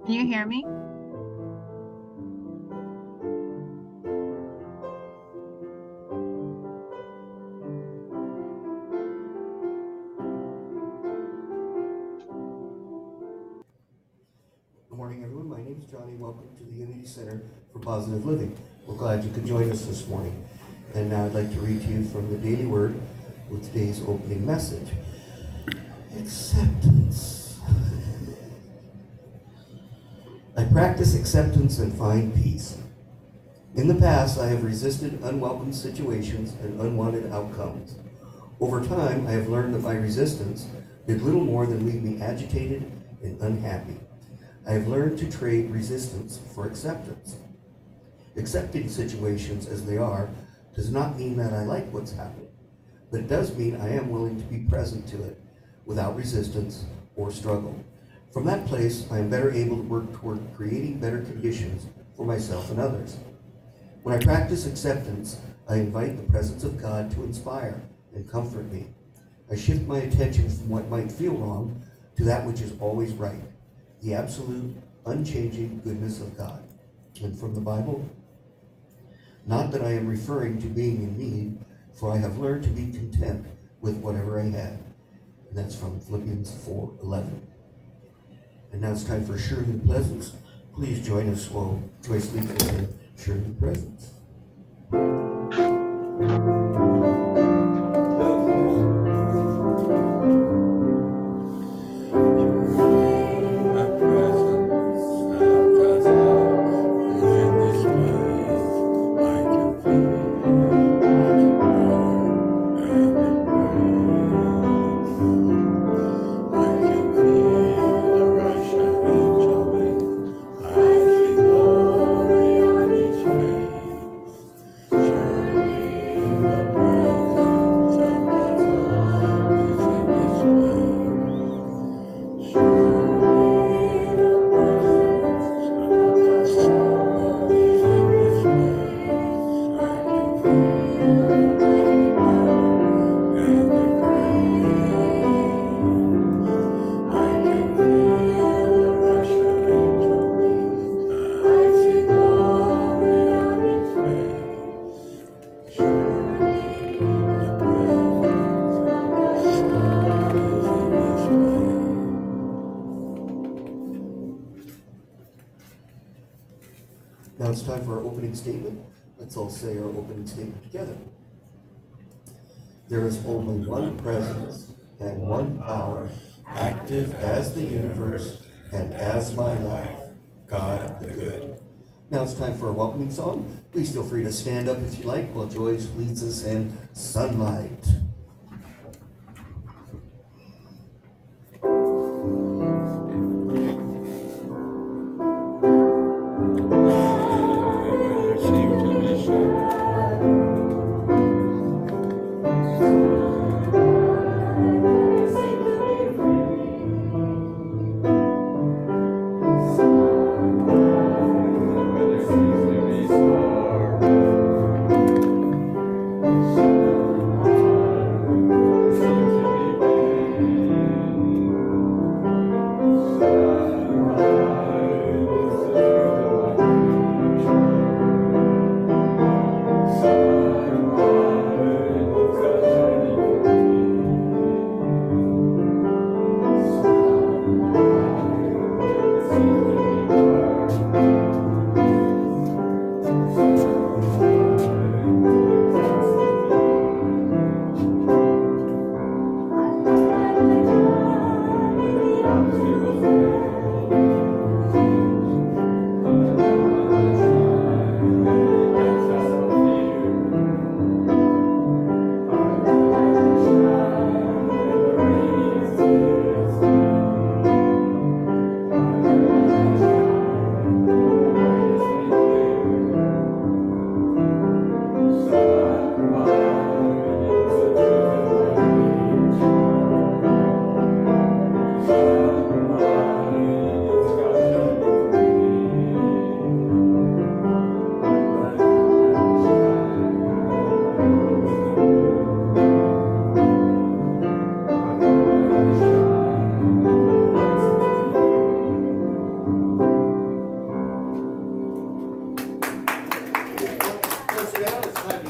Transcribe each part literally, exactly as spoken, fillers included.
Can you hear me? Good morning, everyone. My name is Johnny. Welcome to the Unity Center for Positive Living. We're glad you could join us this morning. And now I'd like to read to you from the Daily Word with today's opening message. Acceptance. I practice acceptance and find peace. In the past, I have resisted unwelcome situations and unwanted outcomes. Over time, I have learned that my resistance did little more than leave me agitated and unhappy. I have learned to trade resistance for acceptance. Accepting situations as they are does not mean that I like what's happening, but it does mean I am willing to be present to it without resistance or struggle. From that place, I am better able to work toward creating better conditions for myself and others. When I practice acceptance, I invite the presence of God to inspire and comfort me. I shift my attention from what might feel wrong to that which is always right, the absolute, unchanging goodness of God. And from the Bible, not that I am referring to being in need, for I have learned to be content with whatever I have. And that's from Philippians four eleven. And now it's time for Surely Presence. Please join us while Joyce leads us in Surely Presence. Now it's time for our opening statement. Let's all say our opening statement together. There is only one presence and one power, active as the universe and as my life, God the Good. Now it's time for our welcoming song. Please feel free to stand up if you like while Joyce leads us in Sunlight.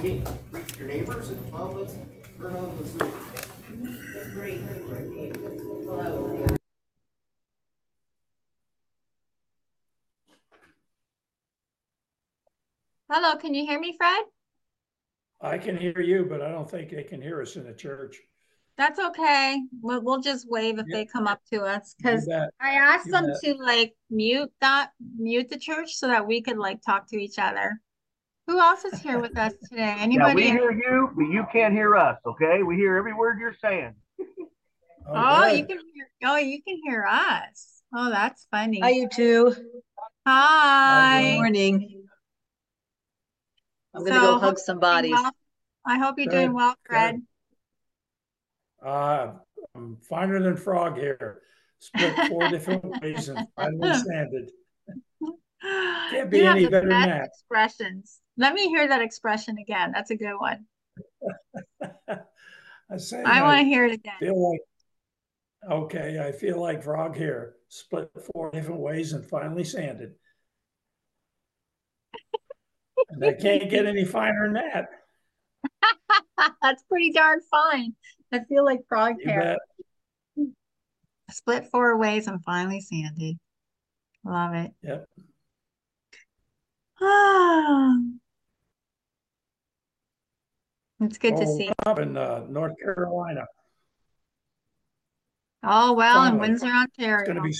meeting. Greet your neighbors and Tom, let's turn on the Zoom. Great. Hello. Hello, can you hear me, Fred? I can hear you, but I don't think they can hear us in the church. That's okay. We'll, we'll just wave if Yeah. they come up to us, You because bet. I asked You them bet. to like mute that, mute the church so that we could like talk to each other. Who else is here with us today? Yeah, Anybody? we hear you, but you can't hear us, okay? We hear every word you're saying. Oh, Okay. you can hear, oh, you can hear us. Oh, that's funny. Hi, you two. Hi. Good Morning. I'm gonna So, go hope hug some you're doing bodies. well. I hope you're Good, doing well, Fred. good. Uh, I'm finer than Frog here. Split four different ways and finally sanded. Can't be You have any the better than best that. expressions. Let me hear that expression again. That's a good one. I say I want to I hear it again. feel like, okay, I feel like Frog here. Split four different ways and finally sanded. And I can't get any finer than that. That's pretty darn fine. I feel like frog You hair. bet. Split four ways and finally sanded. Love it. Yep. It's good to Oh, see. up in uh, North Carolina. Oh, well, in Finally. Windsor, It's going Ontario. to be,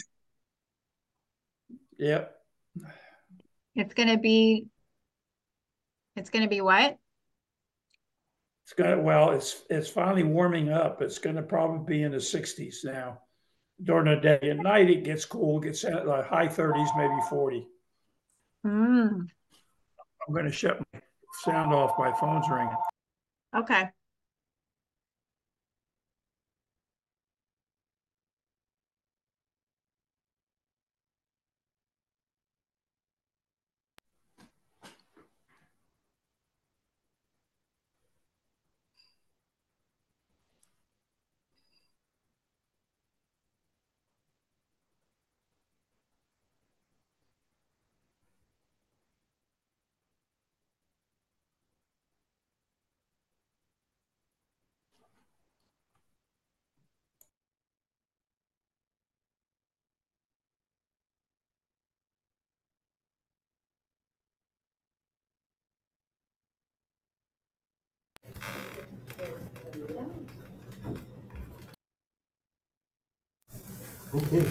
yep. It's gonna be, it's gonna be what? It's gonna, well, it's, it's finally warming up. It's gonna probably be in the sixties now during the day. At night, it gets cool, gets at like high thirties, maybe forty. Mm, I'm gonna shut my sound off. My phone's ringing. okay. Okay.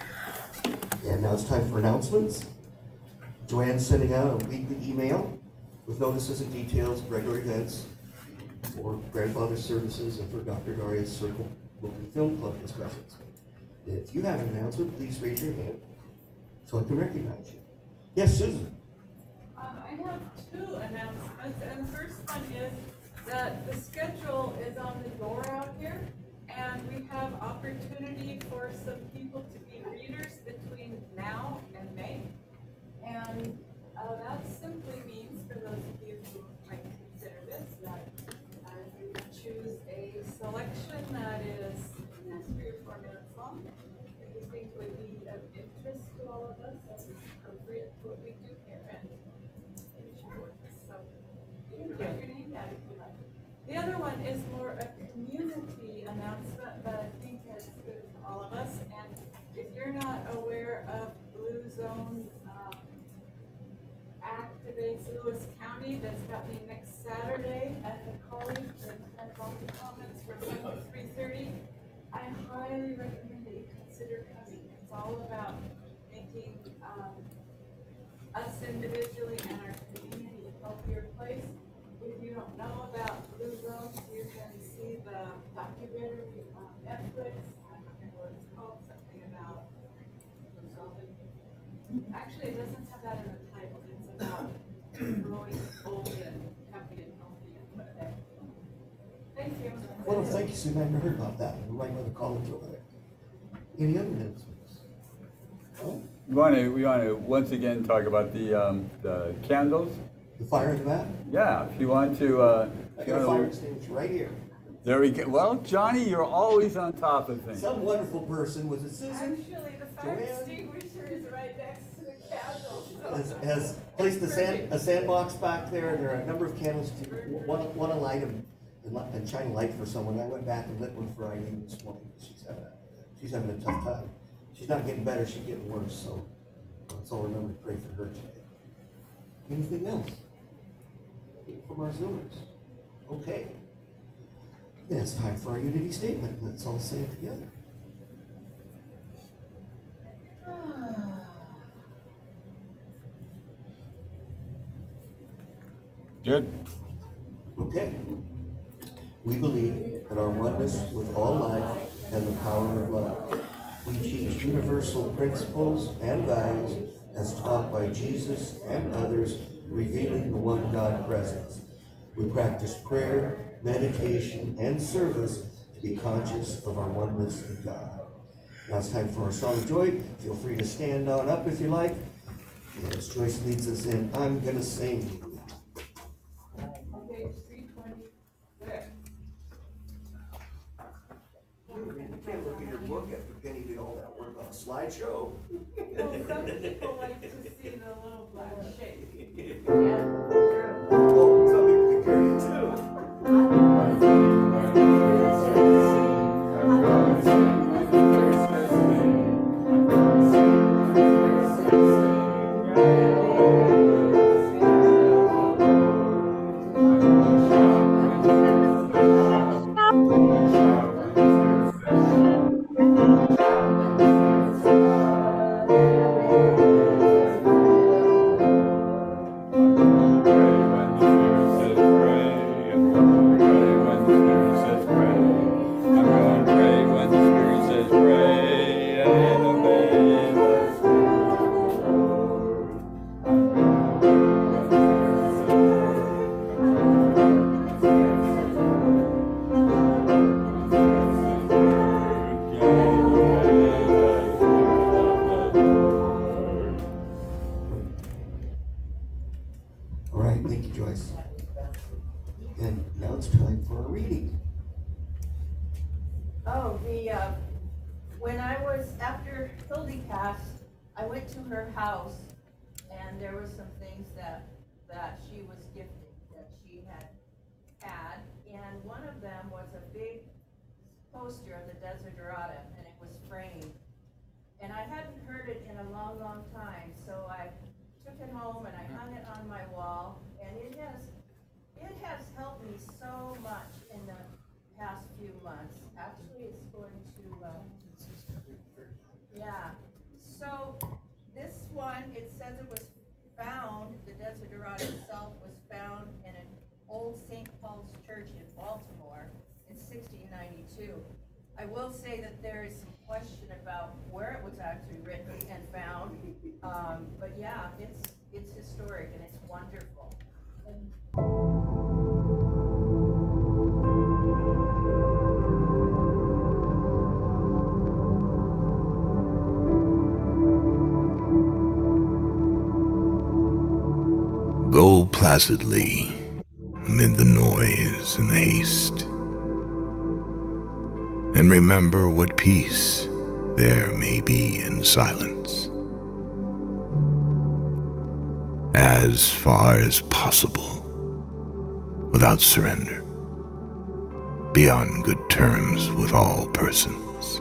And now it's time for announcements. Joanne's sending out a weekly email with notices and details of regular events for grandfather services and for Doctor Daria's Circle Local Film Club discussions. If you have an announcement, please raise your hand so I can recognize you. Yes, Susan. Um, I have two announcements, and the first one is that the schedule is on the door out here, and we have opportunity for some people to be readers between now and May. And uh, that simply means, for those of you who might consider this, that uh, you can choose a selection that is three or four minutes long, that you think would be of interest to all of us, as is appropriate to what we do here. And so you can write your name down if you like. The other one is more a community announcement that I think is good for all of us. And if you're not aware of Blue Zone um, Activates Lewis County, that's happening next Saturday at the college in Pennsylvania Commons from one to three thirty. I highly recommend that you consider coming. It's all about making um, us individually and our community a healthier place. If you don't know about Blue Zones, you can see the documentary on Netflix. I don't remember what it's called, something about actually it doesn't have that in the title. It's about growing old and happy and healthy and whatever. Thank you. Well, thank you, Susan. I haven't heard about that. We're right by the college over there. Any other announcements? Oh, We want to, we want to once again talk about the, um, the candles. the fire in the back? Yeah, if you want to, uh, I if you got a wanna- fire extinguisher right here. there we go. Well, Johnny, you're always on top of things. Some wonderful person, was it Susan? Actually, the fire Joanne? extinguisher is right next next to the candles. so- has, has placed a sand, a sandbox back there, and there are a number of candles to, want, want to light them and, li- and shine a light for someone. I went back and lit one for Eileen this morning. She's having, a- she's having a tough time. She's not getting better, she's getting worse, so let's all remember to pray for her today. Anything else from our Zoomers? Okay. Then it's time for our unity statement. Let's all say it together. Good. Okay. We believe in our oneness with all life and the power of love. We teach universal principles and values as taught by Jesus and others, revealing the one God presence. We practice prayer, meditation, and service to be conscious of our oneness with God. Now it's time for our song of joy. Feel free to stand on up if you like. As Joyce leads us in, I'm gonna sing. Page three twenty-six. You can't look at your book after Penny did all that work on a slideshow. Well, some people like to see the little black shape. Oh, some people can carry it too. All right, thank you, Joyce. And now it's time for a reading. Oh, the, uh, when I was, after Hildy passed, I went to her house, and there were some things that, that she was gifting, that she had had, and one of them was a big poster of the Desiderata, and it was framed. And I hadn't heard it in a long, long time, so I took it home and I hung it on my wall, and it has, it has helped me so much in the past few months. Actually, it's going to, uh, yeah. So this one, it says it was found, the Desiderata itself was found in an old Saint Paul's Church in Baltimore in sixteen ninety-two. I will say that there is some question about where it was actually written and found, um, but yeah, it's, it's historic and it's wonderful. And Go placidly amid the noise and the haste, and remember what peace there may be in silence. As far as possible, without surrender, be on good terms with all persons.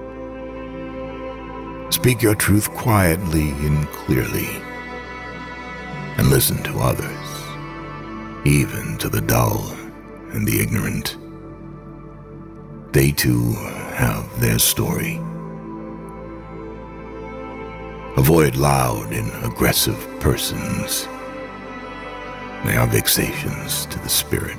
Speak your truth quietly and clearly, and listen to others, even to the dull and the ignorant. They too have their story. Avoid loud and aggressive persons. They are vexations to the spirit.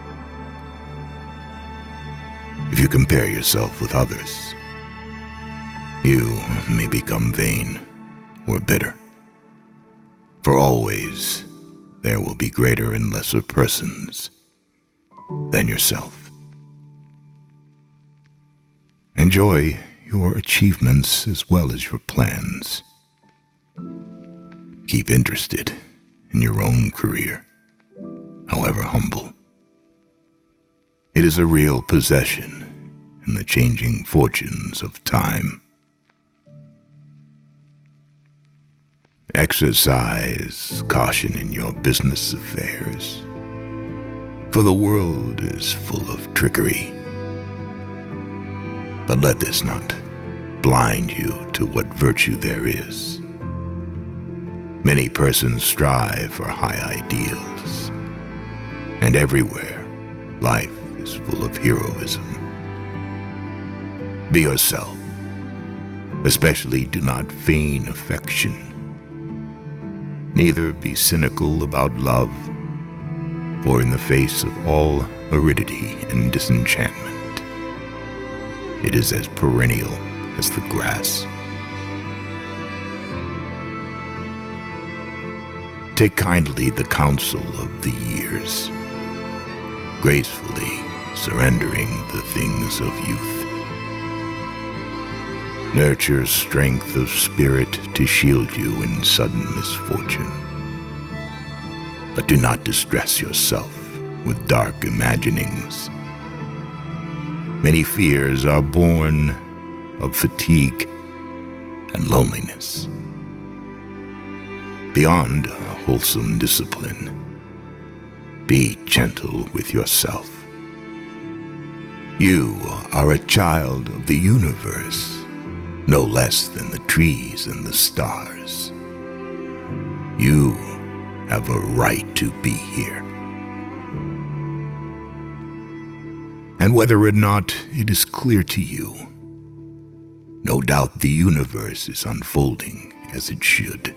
If you compare yourself with others, you may become vain or bitter. For always there will be greater and lesser persons than yourself. Enjoy your achievements as well as your plans. Keep interested in your own career, however humble. It is a real possession in the changing fortunes of time. Exercise caution in your business affairs, for the world is full of trickery. But let this not blind you to what virtue there is. Many persons strive for high ideals, and everywhere life is full of heroism. Be yourself. Especially do not feign affection. Neither be cynical about love, for in the face of all aridity and disenchantment, it is as perennial as the grass. Take kindly the counsel of the years, gracefully surrendering the things of youth. Nurture strength of spirit to shield you in sudden misfortune. But do not distress yourself with dark imaginings. Many fears are born of fatigue and loneliness. Beyond a wholesome discipline, be gentle with yourself. You are a child of the universe, no less than the trees and the stars. You have a right to be here. And whether or not it is clear to you, no doubt the universe is unfolding as it should.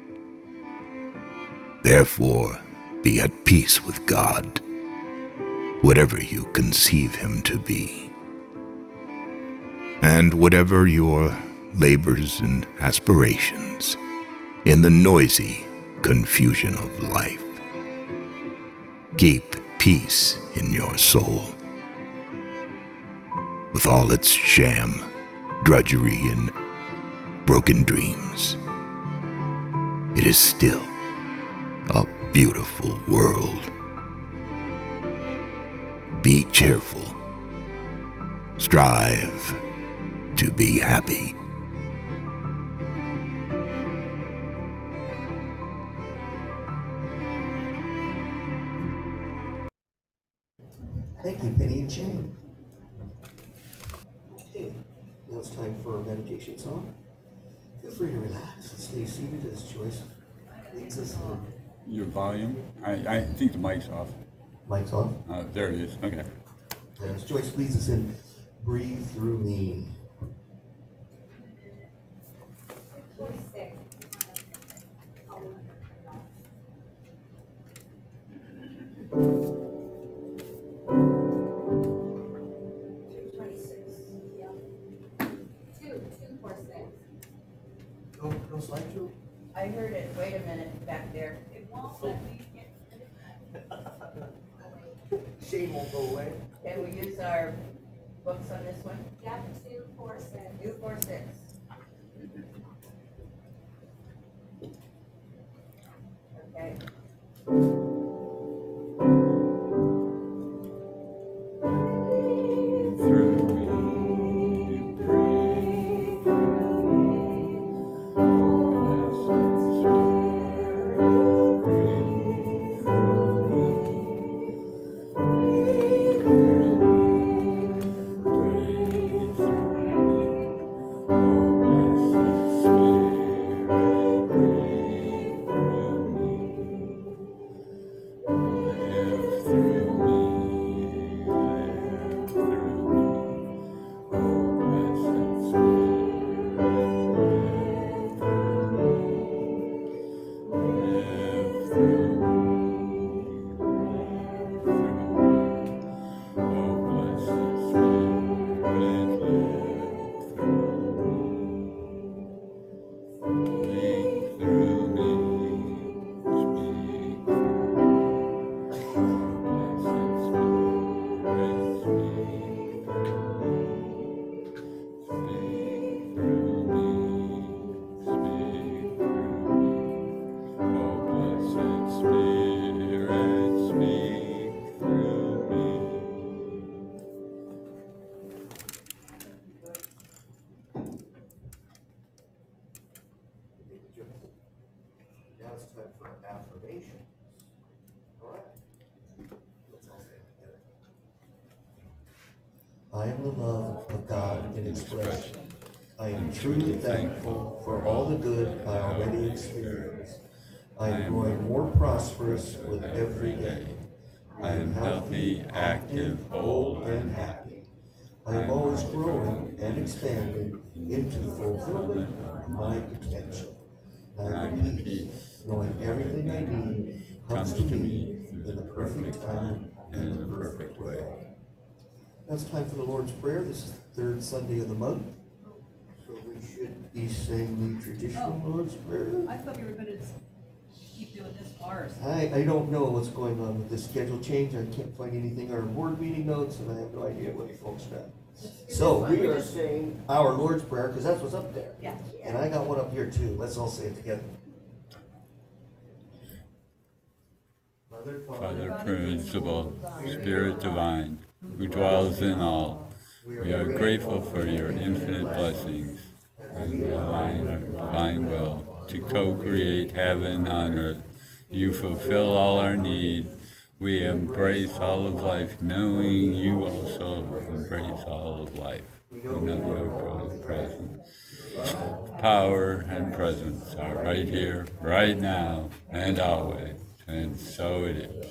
Therefore, be at peace with God, whatever you conceive him to be. And whatever your labors and aspirations in the noisy confusion of life, keep peace in your soul. With all its sham, drudgery, and broken dreams, it is still a beautiful world. Be cheerful. Strive to be happy. Thank you, Penny and Shane. Okay, now it's time for our meditation song. Feel free to relax and stay seated as Joyce leads us on. Your volume? I, I think the mic's off. Mic's off. Uh, there it is. Okay. As Joyce leads us in, breathe through me. No, no slideshow? I heard it, wait a minute, back there. It won't let me get Shane won't go away. Can we use our books on this one? Yep, two, four, six. Two, four, six. Okay. Speak through me, oh blessed Spirit. God in expression. I am truly thankful for all the good I already experience. I am growing more prosperous with every day. I am healthy, active, bold, and happy. I am always growing and expanding into fulfillment of my potential. I am at peace, knowing everything I need comes to me in the perfect time and in the perfect way. Now it's time for the Lord's Prayer. This is the third Sunday of the month. So we should be saying the traditional Lord's Prayer. I thought we were gonna keep doing this ours. I, I don't know what's going on with this schedule change. I can't find anything in our board meeting notes, and I have no idea what you folks got. So we are saying our Lord's Prayer, because that's what's up there. Yeah. And I got one up here too. Let's all say it together. Mother, Father principal, Spirit divine, who dwells in all, we are grateful for your infinite blessings and align our divine will to co-create heaven on earth. You fulfill all our need. We embrace all of life, knowing you also embrace all of life. We know your presence, power, and presence are right here, right now, and always. And so it is.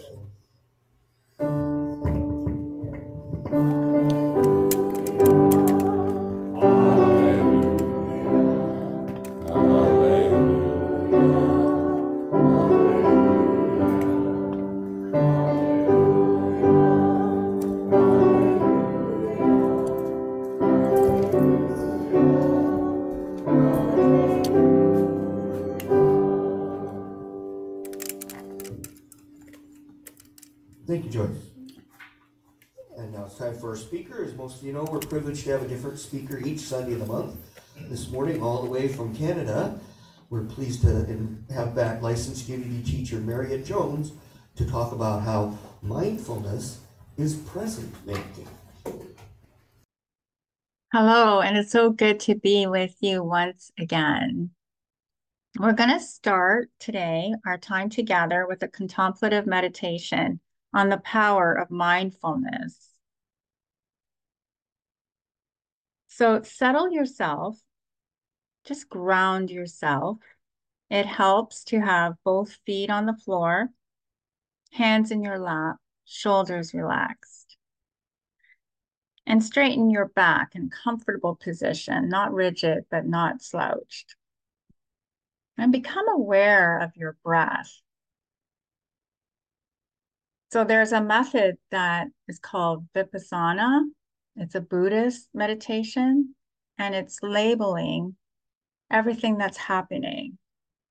Thank you, Joyce. And now it's time for our speaker. As most of you know, we're privileged to have a different speaker each Sunday of the month. This morning, all the way from Canada, we're pleased to have back licensed Unity teacher Mariette Jones to talk about how mindfulness is present making. Hello, and it's so good to be with you once again. We're going to start today our time together with a contemplative meditation on the power of mindfulness. So settle yourself, just ground yourself. It helps to have both feet on the floor, hands in your lap, shoulders relaxed. And straighten your back in comfortable position, not rigid, but not slouched. And become aware of your breath. So there's a method that is called Vipassana. It's a Buddhist meditation, and it's labeling everything that's happening.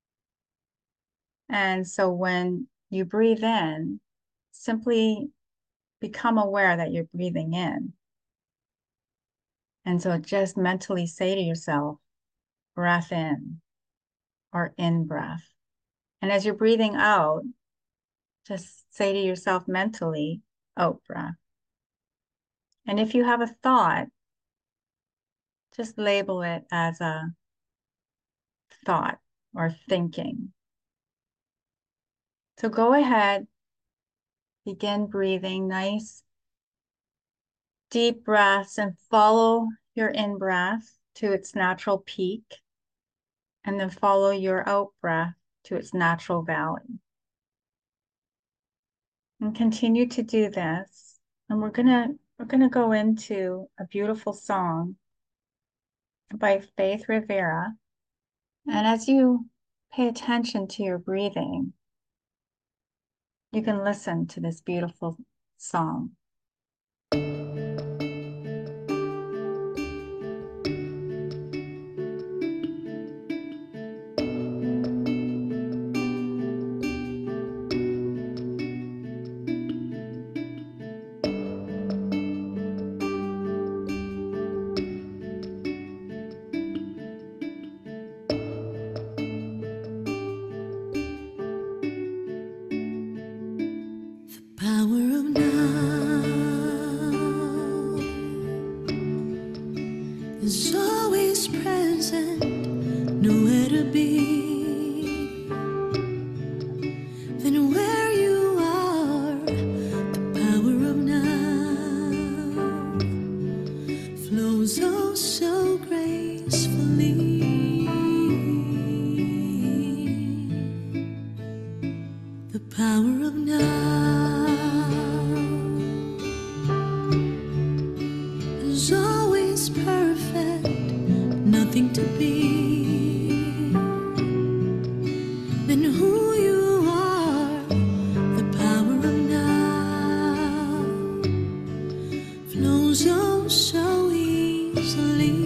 And so when you breathe in, simply become aware that you're breathing in. And so just mentally say to yourself, breath in, or in breath. And as you're breathing out, just say to yourself mentally, out breath. And if you have a thought, just label it as a thought or thinking. So go ahead, begin breathing nice, deep breaths, and follow your in-breath to its natural peak, and then follow your out-breath to its natural valley. And continue to do this. And we're gonna we're gonna go into a beautiful song by Faith Rivera. And as you pay attention to your breathing, you can listen to this beautiful song. Power of now. power of now is always perfect, nothing to be than who you are. The power of now flows oh so easily.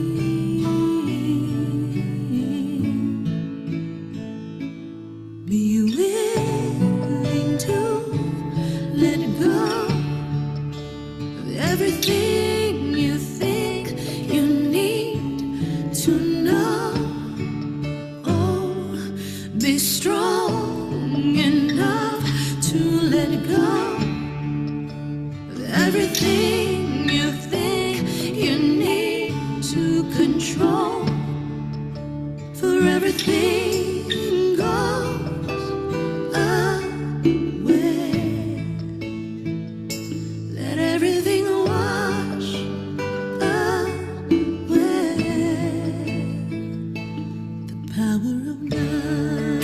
Be willing to let go of everything you think you need to know. Oh, be strong enough to let go of everything you think you need to control. For everything goes away. Let everything wash away. The power of now.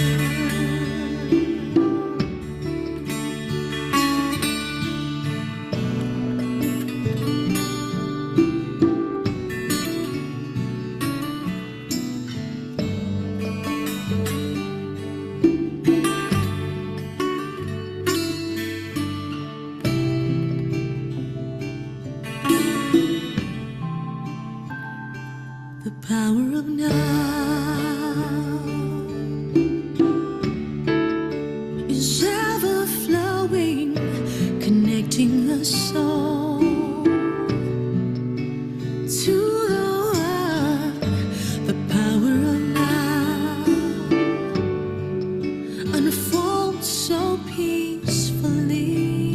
The power of now is ever flowing, connecting the soul to the one. The power of now unfolds so peacefully.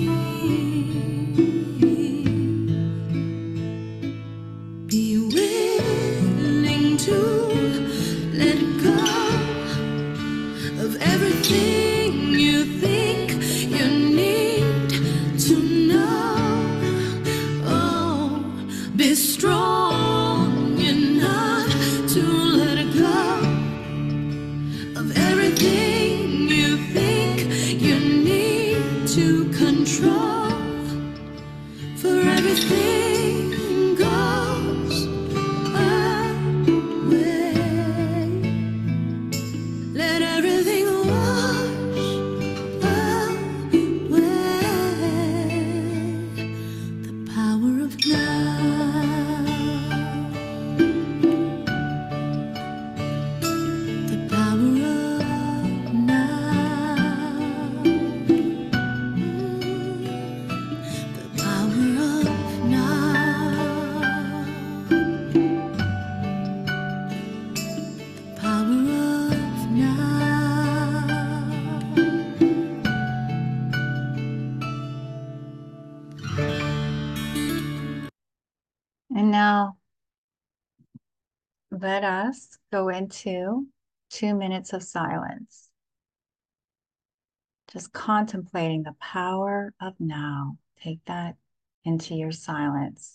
Be willing to let go of everything you think you need to know. Oh, be strong enough to let go of everything you think you need to control. For everything goes away. Let everything wash away. The power of now. The power of now. The power of now. The power of now. And now let us go into two minutes of silence. Just contemplating the power of now. Take that into your silence.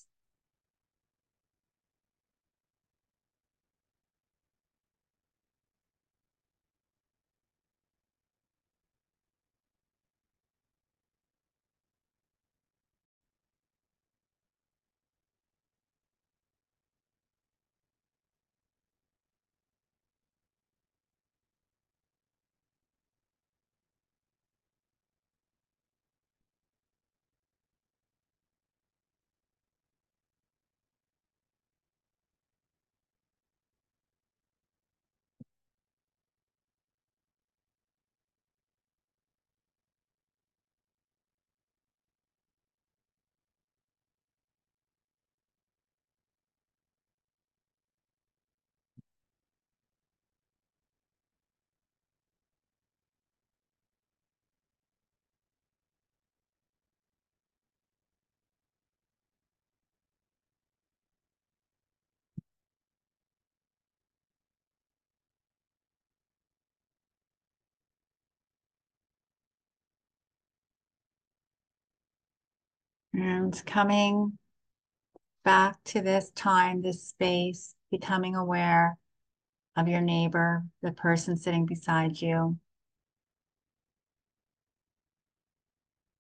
And coming back to this time, this space, becoming aware of your neighbor, the person sitting beside you.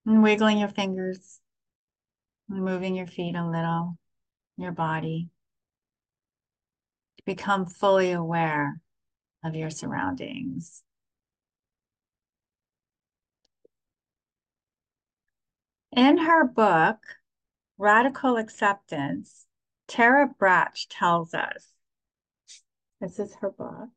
And wiggling your fingers, moving your feet a little, your body. Become fully aware of your surroundings. In her book, Radical Acceptance, Tara Brach tells us, this is her book,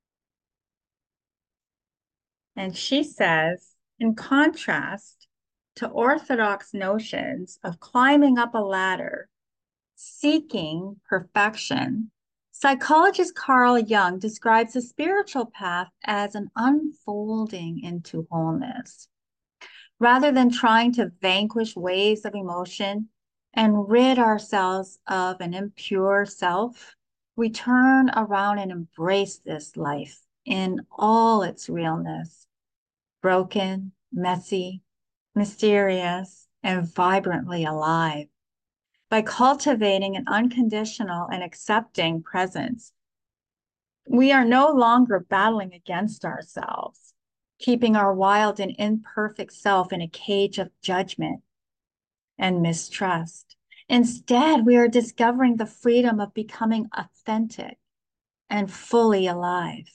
and she says, in contrast to orthodox notions of climbing up a ladder, seeking perfection, psychologist Carl Jung describes the spiritual path as an unfolding into wholeness. Rather than trying to vanquish waves of emotion and rid ourselves of an impure self, we turn around and embrace this life in all its realness, broken, messy, mysterious, and vibrantly alive. By cultivating an unconditional and accepting presence, we are no longer battling against ourselves, keeping our wild and imperfect self in a cage of judgment and mistrust. Instead, we are discovering the freedom of becoming authentic and fully alive.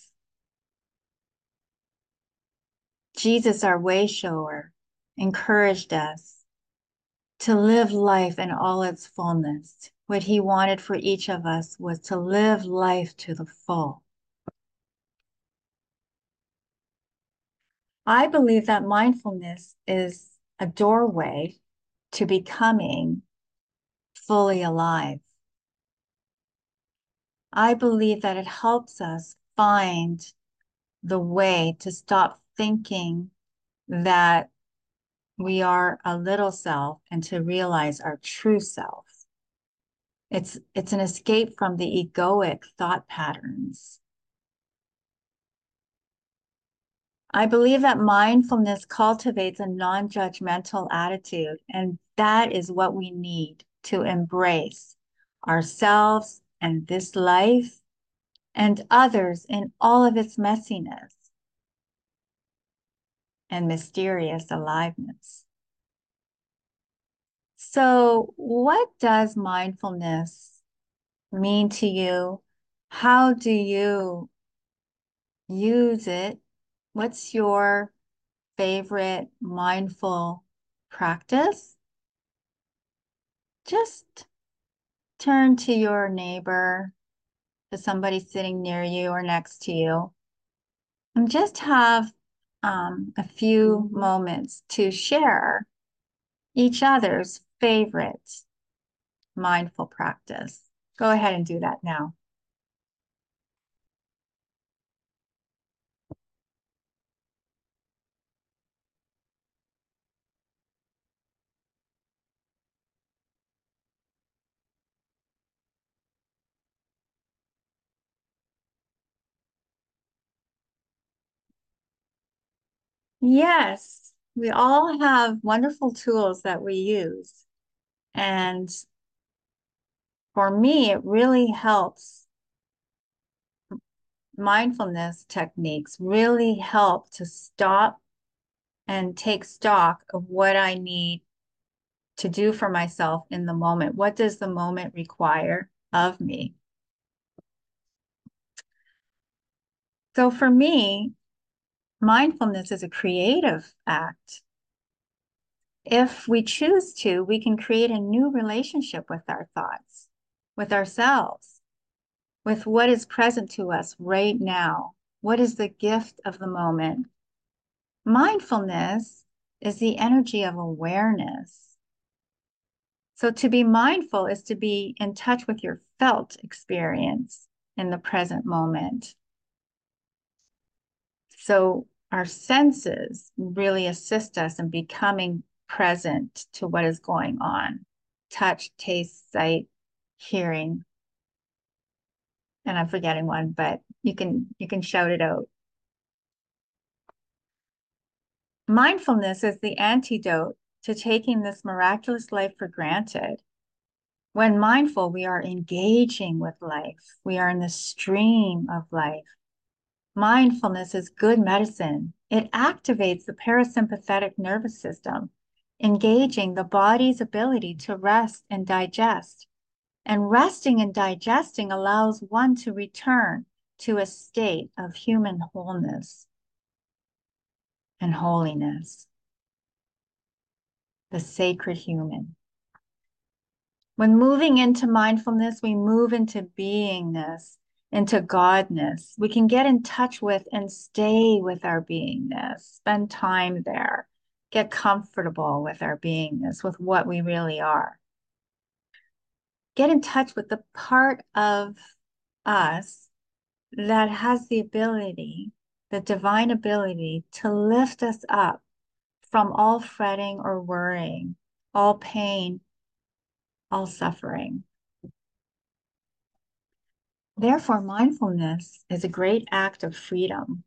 Jesus, our way shower, encouraged us to live life in all its fullness. What he wanted for each of us was to live life to the full. I believe that mindfulness is a doorway to becoming fully alive. I believe that it helps us find the way to stop thinking that we are a little self and to realize our true self. It's, it's an escape from the egoic thought patterns. I believe that mindfulness cultivates a non-judgmental attitude, and that is what we need to embrace ourselves and this life and others in all of its messiness and mysterious aliveness. So, what does mindfulness mean to you? How do you use it? What's your favorite mindful practice? Just turn to your neighbor, to somebody sitting near you or next to you, and just have um, a few moments to share each other's favorite mindful practice. Go ahead and do that now. Yes, we all have wonderful tools that we use. And for me, it really helps. Mindfulness techniques really help to stop and take stock of what I need to do for myself in the moment. What does the moment require of me? So for me, mindfulness is a creative act. If we choose to, we can create a new relationship with our thoughts, with ourselves, with what is present to us right now. What is the gift of the moment? Mindfulness is the energy of awareness. So to be mindful is to be in touch with your felt experience in the present moment. So our senses really assist us in becoming present to what is going on. Touch, taste, sight, hearing. And I'm forgetting one, but you can you can shout it out. Mindfulness is the antidote to taking this miraculous life for granted. When mindful, we are engaging with life. We are in the stream of life. Mindfulness is good medicine. It activates the parasympathetic nervous system. engaging the body's ability to rest and digest. And resting and digesting allows one to return to a state of human wholeness and holiness, the sacred human. When moving into mindfulness, we move into beingness, into Godness. We can get in touch with and stay with our beingness, spend time there, get comfortable with our beingness, with what we really are. Get in touch with the part of us that has the ability, the divine ability to lift us up from all fretting or worrying, all pain, all suffering. Therefore, mindfulness is a great act of freedom.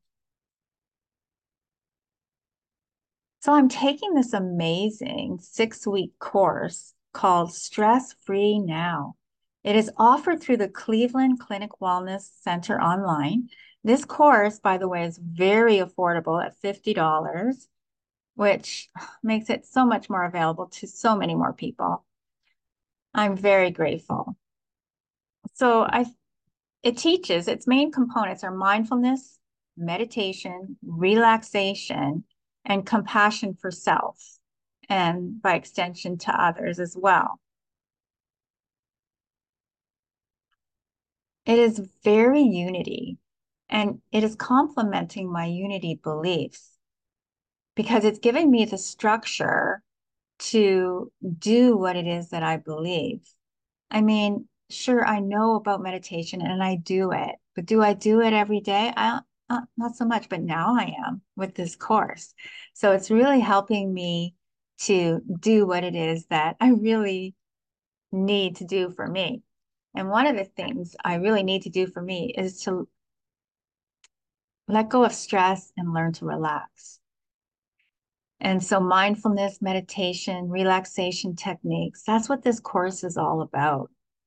So I'm taking this amazing six-week course called Stress Free Now. It is offered through the Cleveland Clinic Wellness Center online. This course, by the way, is very affordable at fifty dollars, which makes it so much more available to so many more people. I'm very grateful. So I, it teaches, its main components are mindfulness, meditation, relaxation, and compassion for self, and by extension to others as well. It is very unity, and it is complementing my unity beliefs because it's giving me the structure to do what it is that I believe. I mean, sure, I know about meditation and I do it, but do I do it every day? I uh, not so much, but now I am with this course. So it's really helping me to do what it is that I really need to do for me. And one of the things I really need to do for me is to let go of stress and learn to relax. And so mindfulness, meditation, relaxation techniques, that's what this course is all about.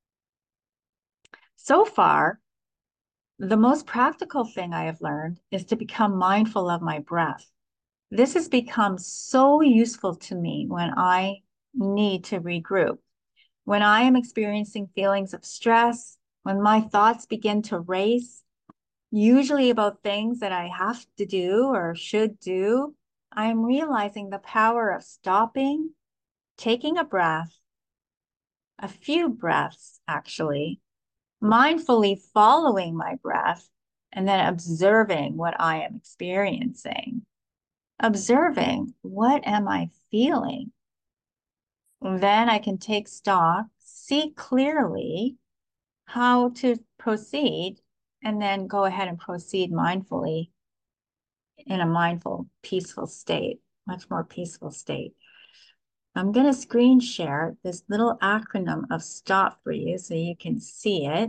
So far, the most practical thing I have learned is to become mindful of my breath. This has become so useful to me when I need to regroup. When I am experiencing feelings of stress, when my thoughts begin to race, usually about things that I have to do or should do, I'm realizing the power of stopping, taking a breath, a few breaths actually, mindfully following my breath, and then observing what I am experiencing. Observing, what am I feeling? Then I can take stock, see clearly how to proceed, and then go ahead and proceed mindfully in a mindful, peaceful state, much more peaceful state. I'm going to screen share this little acronym of STOP for you so you can see it.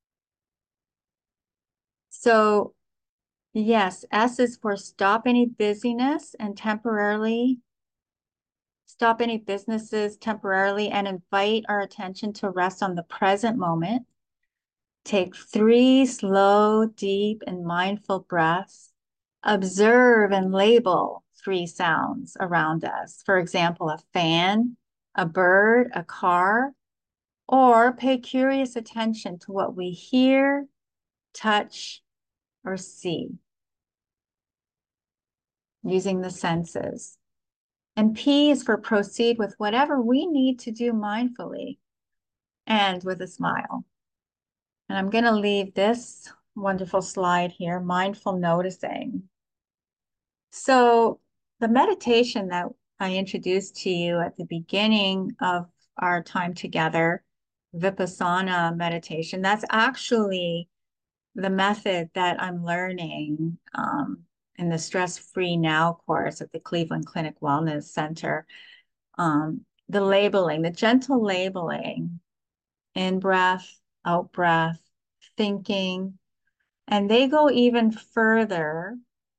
So yes, S is for stop any busyness and temporarily stop any businesses temporarily and invite our attention to rest on the present moment. Take three slow, deep, and mindful breaths. Observe and label three sounds around us. For example, a fan, a bird, a car, or pay curious attention to what we hear, touch, or see using the senses. And P is for proceed with whatever we need to do mindfully and with a smile. And I'm going to leave this wonderful slide here, mindful noticing. So the meditation that I introduced to you at the beginning of our time together, Vipassana meditation, that's actually the method that I'm learning um, in the Stress Free Now course at the Cleveland Clinic Wellness Center. Um, the labeling, the gentle labeling, in breath, out breath, thinking, and they go even further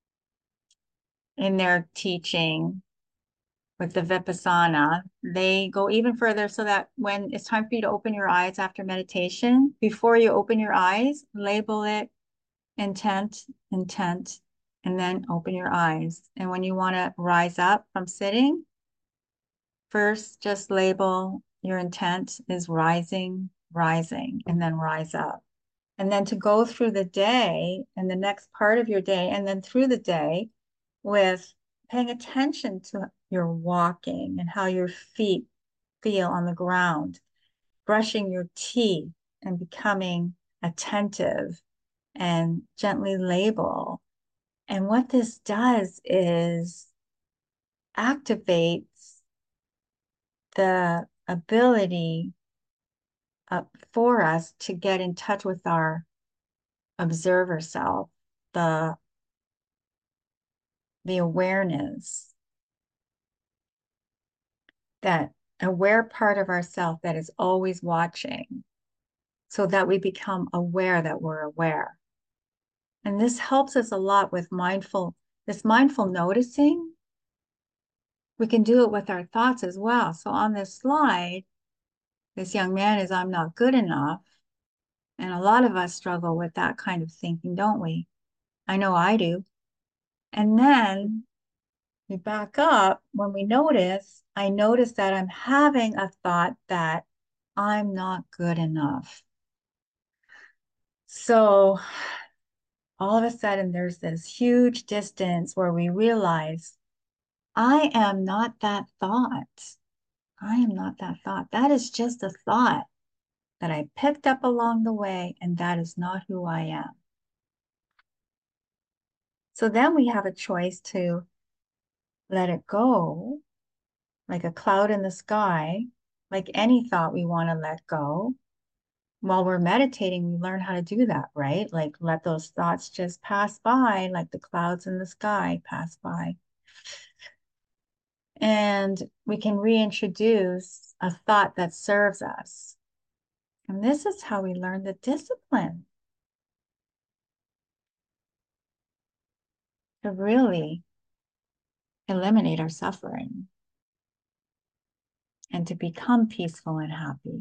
in their teaching with the Vipassana. They go even further so that when it's time for you to open your eyes after meditation, before you open your eyes, label it intent, intent, and then open your eyes. And when you want to rise up from sitting, First, just label your intent is rising, rising, and then rise up. And then to go through the day and the next part of your day, and then through the day with paying attention to your walking and how your feet feel on the ground, brushing your teeth and becoming attentive and gently label. And what this does is activates the ability uh, for us to get in touch with our observer self, the, the awareness, that aware part of ourself that is always watching, so that we become aware that we're aware. And this helps us a lot with mindful, this mindful noticing. We can do it with our thoughts as well. So on this slide, this young man is, I'm not good enough. And a lot of us struggle with that kind of thinking, don't we? I know I do. And then we back up. When we notice, I notice that I'm having a thought that I'm not good enough. So all of a sudden, there's this huge distance where we realize, I am not that thought. I am not that thought. That is just a thought that I picked up along the way, and that is not who I am. So then we have a choice to let it go, like a cloud in the sky, like any thought we want to let go. While we're meditating, we learn how to do that, right? Like let those thoughts just pass by, like the clouds in the sky pass by. And we can reintroduce a thought that serves us. And this is how we learn the discipline to really eliminate our suffering and to become peaceful and happy.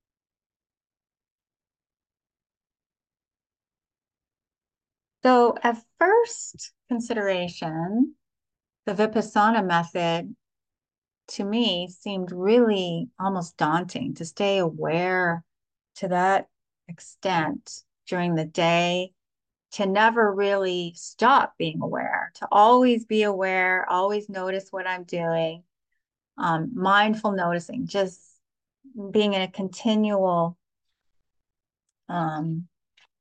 So at first consideration, the Vipassana method to me seemed really almost daunting to stay aware to that extent during the day, to never really stop being aware, to always be aware, always notice what I'm doing, um, mindful noticing, just being in a continual um,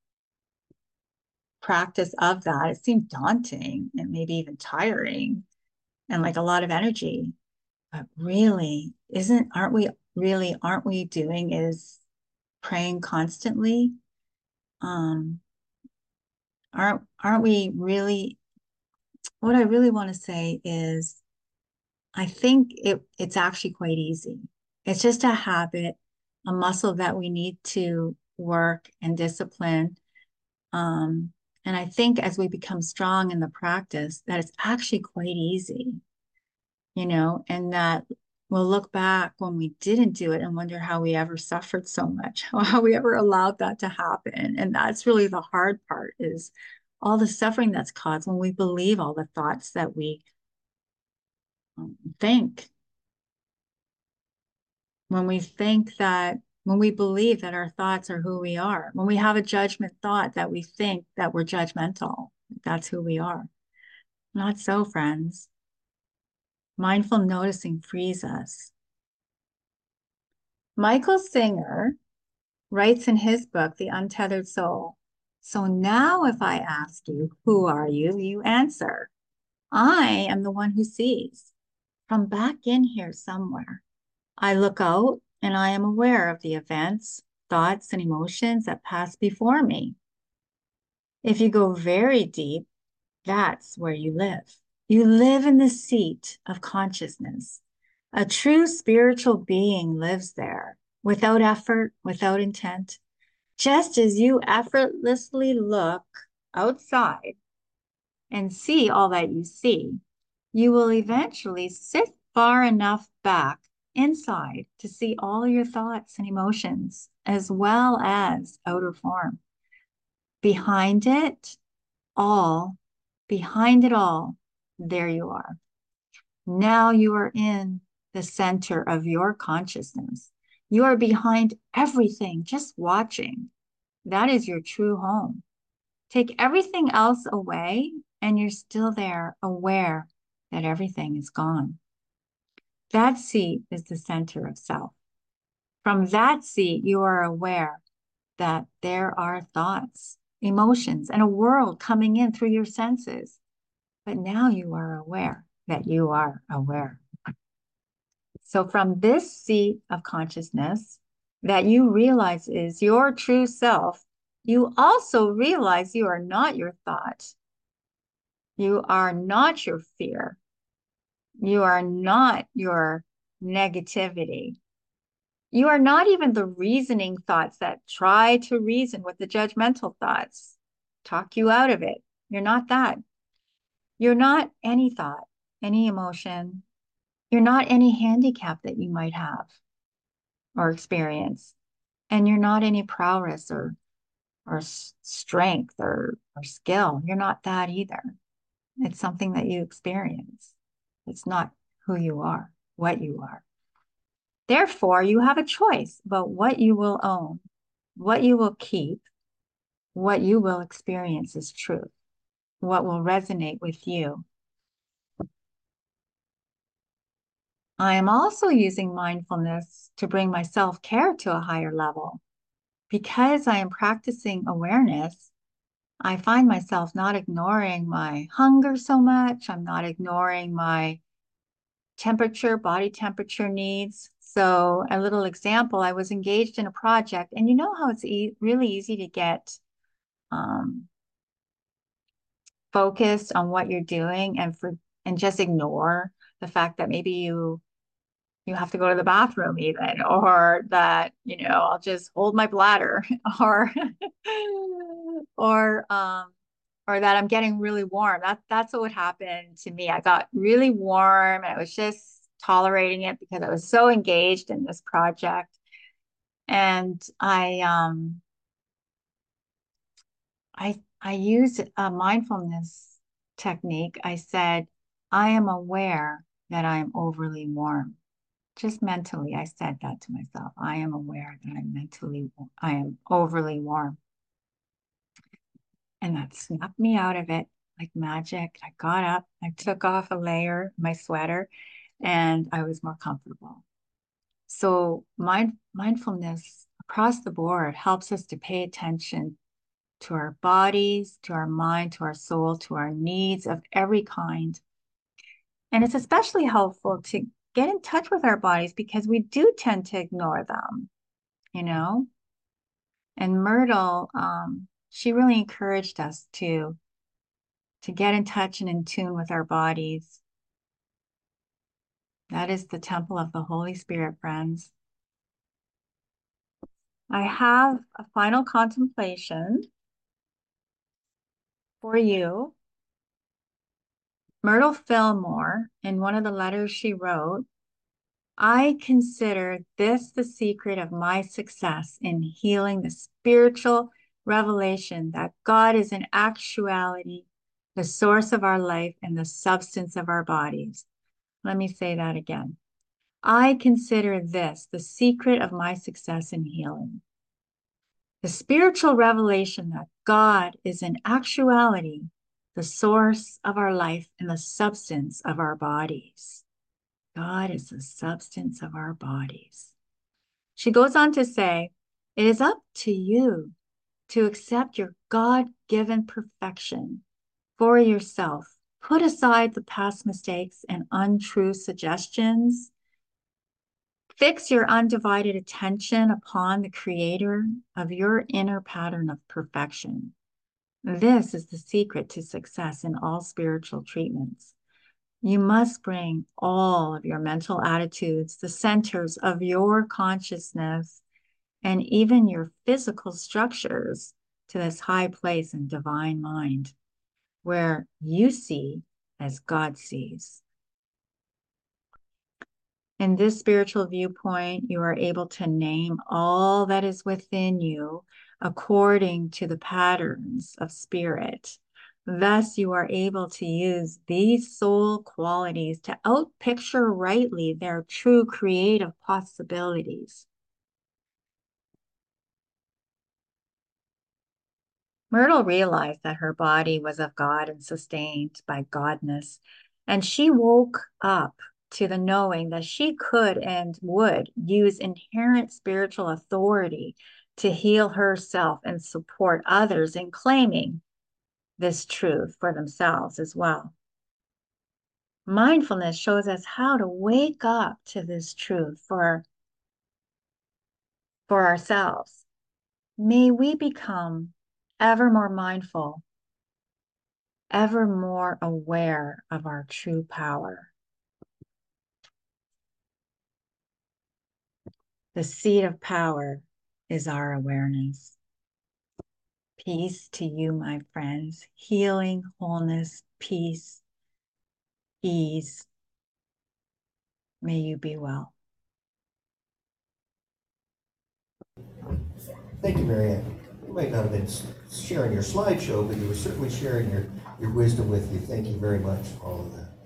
practice of that. It seemed daunting and maybe even tiring and like a lot of energy. But really, isn't, aren't we really, aren't we doing is praying constantly? Um, aren't, aren't we really, what I really want to say is, I think it, it's actually quite easy. It's just a habit, a muscle that we need to work and discipline. Um, and I think as we become strong in the practice, that it's actually quite easy, you know, and that we'll look back when we didn't do it and wonder how we ever suffered so much, how we ever allowed that to happen. And that's really the hard part, is all the suffering that's caused when we believe all the thoughts that we um, think. When we think that, when we believe that our thoughts are who we are, when we have a judgment thought that we think that we're judgmental, that's who we are. Not so, friends. Mindful noticing frees us. Michael Singer writes in his book, The Untethered Soul, so now if I ask you, who are you? You answer, I am the one who sees. From back in here somewhere, I look out and I am aware of the events, thoughts, and emotions that pass before me. If you go very deep, that's where you live. You live in the seat of consciousness. A true spiritual being lives there, without effort, without intent. Just as you effortlessly look outside and see all that you see, you will eventually sit far enough back inside to see all your thoughts and emotions, as well as outer form. Behind it all, behind it all, there you are. Now you are in the center of your consciousness. You are behind everything, just watching. That is your true home. Take everything else away, and you're still there, aware that everything is gone. That seat is the center of self. From that seat, you are aware that there are thoughts, emotions, and a world coming in through your senses. But now you are aware that you are aware. So from this seat of consciousness that you realize is your true self, you also realize you are not your thought. You are not your fear. You are not your negativity. You are not even the reasoning thoughts that try to reason with the judgmental thoughts, talk you out of it. You're not that. You're not any thought, any emotion. You're not any handicap that you might have or experience. And you're not any prowess or, or strength or, or skill. You're not that either. It's something that you experience. It's not who you are, what you are. Therefore, you have a choice about what you will own, what you will keep, what you will experience as truth, what will resonate with you. I am also using mindfulness to bring my self-care to a higher level. Because I am practicing awareness, I find myself not ignoring my hunger so much. I'm not ignoring my temperature, body temperature needs. So a little example, I was engaged in a project, and you know how it's e- really easy to get um, focused on what you're doing and for and just ignore the fact that maybe you you have to go to the bathroom even, or that, you know, I'll just hold my bladder or, or, um, or that I'm getting really warm. That, that's what would happen to me. I got really warm and I was just tolerating it because I was so engaged in this project. And I, um, I, I used a mindfulness technique. I said, I am aware that I am overly warm. Just mentally, I said that to myself. I am aware that I'm mentally, I am overly warm. And that snapped me out of it like magic. I got up, I took off a layer, my sweater, and I was more comfortable. So mind, mindfulness across the board helps us to pay attention to our bodies, to our mind, to our soul, to our needs of every kind. And it's especially helpful to get in touch with our bodies because we do tend to ignore them, you know? And Myrtle, um, she really encouraged us to, to get in touch and in tune with our bodies. That is the temple of the Holy Spirit, friends. I have a final contemplation for you. Myrtle Fillmore, in one of the letters she wrote, I consider this the secret of my success in healing the spiritual revelation that God is in actuality the source of our life and the substance of our bodies. Let me say that again. I consider this the secret of my success in healing. The spiritual revelation that God is in actuality the source of our life and the substance of our bodies. God is the substance of our bodies. She goes on to say, it is up to you to accept your God-given perfection for yourself. Put aside the past mistakes and untrue suggestions. Fix your undivided attention upon the creator of your inner pattern of perfection. This is the secret to success in all spiritual treatments. You must bring all of your mental attitudes, the centers of your consciousness, and even your physical structures to this high place in divine mind, where you see as God sees. In this spiritual viewpoint, you are able to name all that is within you according to the patterns of spirit, Thus, you are able to use these soul qualities to outpicture rightly their true creative possibilities. Myrtle realized that her body was of God and sustained by Godness, and she woke up to the knowing that she could and would use inherent spiritual authority to heal herself and support others in claiming this truth for themselves as well. Mindfulness shows us how to wake up to this truth for, for ourselves. May we become ever more mindful, ever more aware of our true power. The seed of power is our awareness. Peace to you, my friends. Healing, wholeness, peace, ease. May you be well. Thank you, Marianne. You might not have been sharing your slideshow, but you were certainly sharing your, your wisdom with you. Thank you very much for all of that.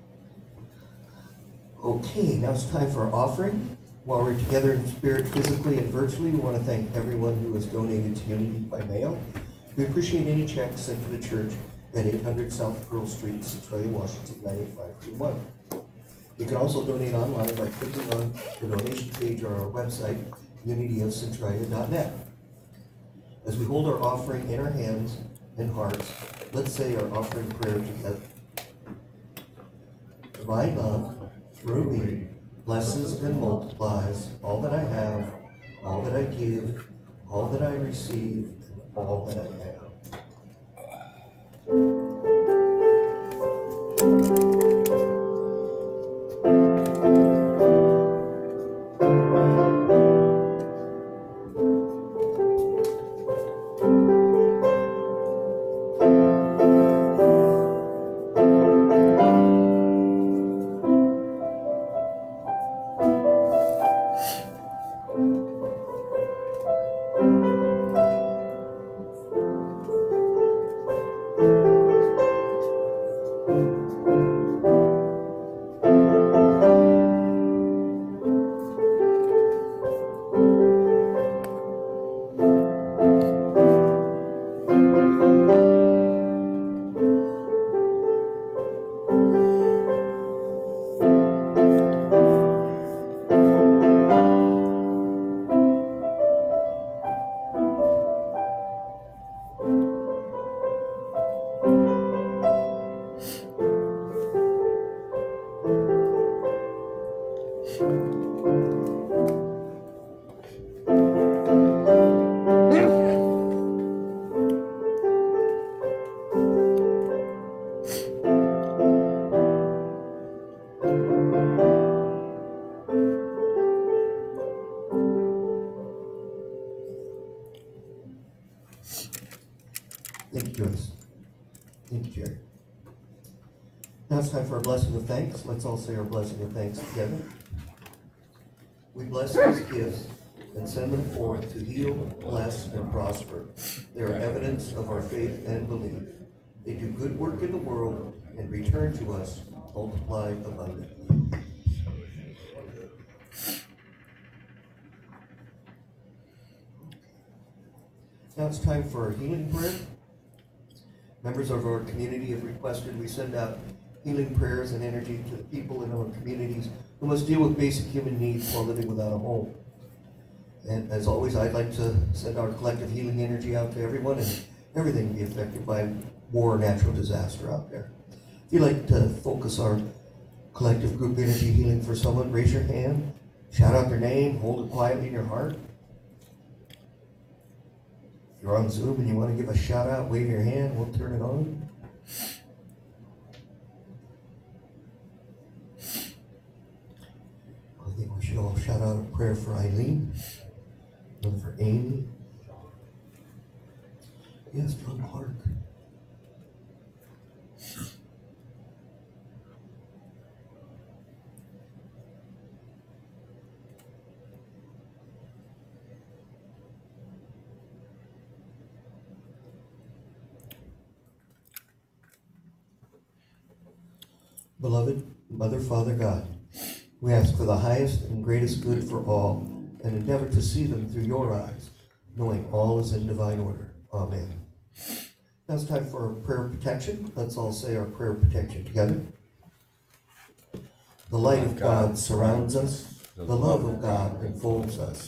Okay, now it's time for our offering. While we're together in spirit, physically and virtually, we want to thank everyone who has donated to Unity by mail. We appreciate any checks sent to the church at eight hundred South Pearl Street, Centralia, Washington, nine eight five two one. You can also donate online by clicking on the donation page on our website, unity of centralia dot net. As we hold our offering in our hands and hearts, let's say our offering prayer together. Divine love, through me, blesses and multiplies all that I have, all that I give, all that I receive, all that I have. Thank you, Joyce. Thank you, Jerry. Now it's time for our blessing of thanks. Let's all say our blessing of thanks together. We bless these gifts and send them forth to heal, bless, and prosper. They are evidence of our faith and belief. They do good work in the world and return to us multiplied abundantly. Now it's time for our healing prayer. Members of our community have requested we send out healing prayers and energy to the people in our communities who must deal with basic human needs while living without a home. And as always, I'd like to send our collective healing energy out to everyone and everything be affected by war or natural disaster out there. If you'd like to focus our collective group energy healing for someone, raise your hand, shout out their name, hold it quietly in your heart. If you're on Zoom and you want to give a shout out, wave your hand, we'll turn it on. I think we should all shout out a prayer for Eileen, one for Amy. Yes, John Clark. Beloved Mother, Father, God, we ask for the highest and greatest good for all and endeavor to see them through your eyes, knowing all is in divine order. Amen. Now it's time for our prayer of protection. Let's all say our prayer of protection together. The light of God surrounds us. The love of God enfolds us.